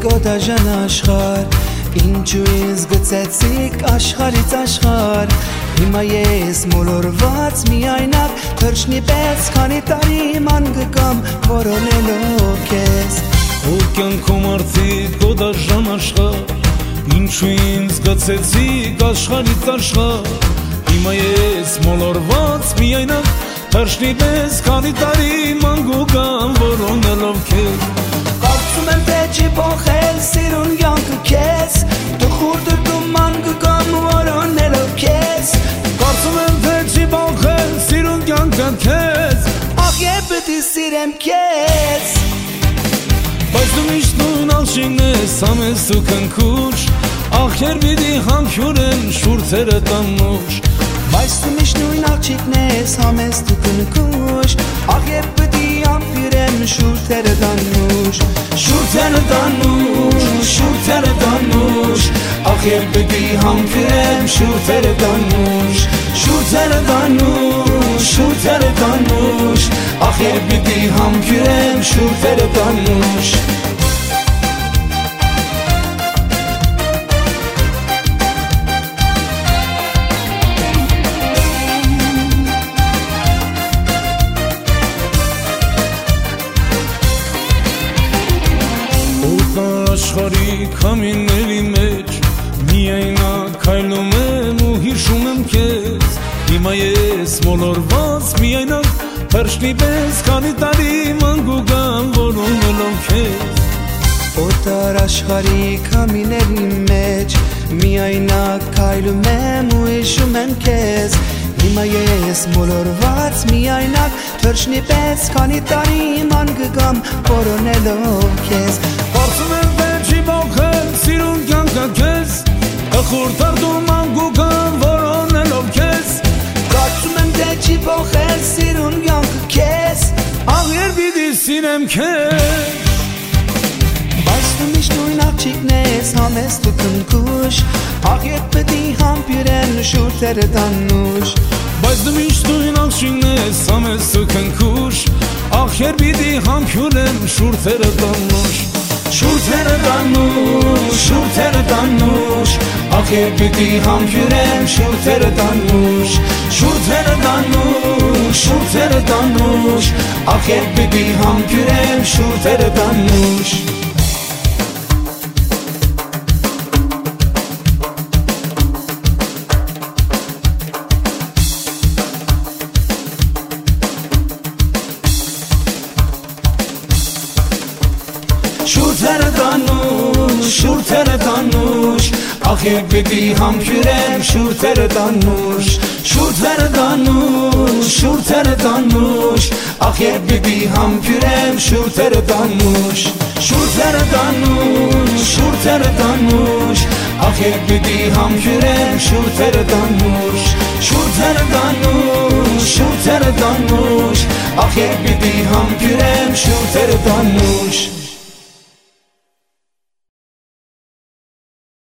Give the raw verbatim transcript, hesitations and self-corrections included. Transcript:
գոդաժան աշխար Ինչու ինձ գծեցիք աշխարից աշխար Հիմա ես մոլորված միայնակ թրջնի պես քանի տարի ման գկամ որոնելով քեզ Ու կյանքում արդիդ գոդաժան աշխար Ինչու ինձ գծեցիք աշխարից աշխար Հիմա ես մոլորված միայնակ թրջնի պես քանի տարի ման գկամ որոնելով քեզ Կարծում եմ թե չի փոխել սիրուն կյանքը քեզ Տխուր դրդում ման գկամ որոնելով քեզ Կարծում եմ թե չի փոխել սիրուն կյանքը քեզ Ախ եւ պիտի սիրեմ քեզ Բայց դու միշտ նույն ալշինն ես ամես ու քնքուշ Ախ երբիդի համբյուրեն շուրթերը տանուշ Բայց դու միշտ նույն աղջիկն ես ամես դու քնքուշ Ախ եւ պիտի համբյուրեն շուրթերը տանուշ Շուրթերը տանուշ, շուրթերը տանուշ Ախ եւ պիտի համբյուրեն շուրթերը տանուշ Շուրթերը տանուշ, շուրթերը տանուշ Ախ եւ պիտի համբյուրեն շուրթերը տանուշ Աշխարհի քամիների մեջ միայնակ քայլում եմ ու հիշում եմ քեզ Հիմա ես մոլորված միայնակ թրջնի պես քանի տարի ման գուգամ որոնելով քեզ Օտար աշխարհի քամիների մեջ միայնակ քայլում եմ ու հիշում եմ քեզ Հիմա ես մոլորված միայնակ թրջնի պես քանի տարի ման գկամ որոնելով քեզ Կարծում եմ թե չի փոխել սիրուն կյանքը քեզ Տխուր դրդում ման գուգամ որոնելով քեզ Կարծում եմ թե չի փոխել սիրուն կյանքը քեզ Աղ երբիդի սիրեմ քեզ Բայց դու միշտ նույն աղջիկն ես համես դու քնքուշ Աղ երբ պիտի համբյուրեն շուրթերը տանուշ Բայց դու միշտ նույն աղջիկն ես համես դու քնքուշ Աղ երբիդի համբյուրեն շուրթերը տանուշ Շուրթերը տանուշ, շուրթերը տանուշ Ախ երբ պիտի համբյուրեն շուրթերը տանուշ Շուրթերը տանուշ, շուրթերը տանուշ Ախ երբ պիտի համբյուրեն շուրթերը տանուշ Շուրթերը տանուշ, շուրթերը տանուշ Ախ երբ պիտի համբյուրեն շուրթերը տանուշ Շուրթերը տանուշ, շուրթերը տանուշ Ախ երբ պիտի համբյուրեն շուրթերը տանուշ Շուրթերը տանուշ, շուրթերը տանուշ Ախ երբ պիտի համբյուրեն շուրթերը տանուշ Շուրթերը տանուշ, շուրթերը տանուշ Ախ երբ պիտի համբյուրեն շուրթերը տանուշ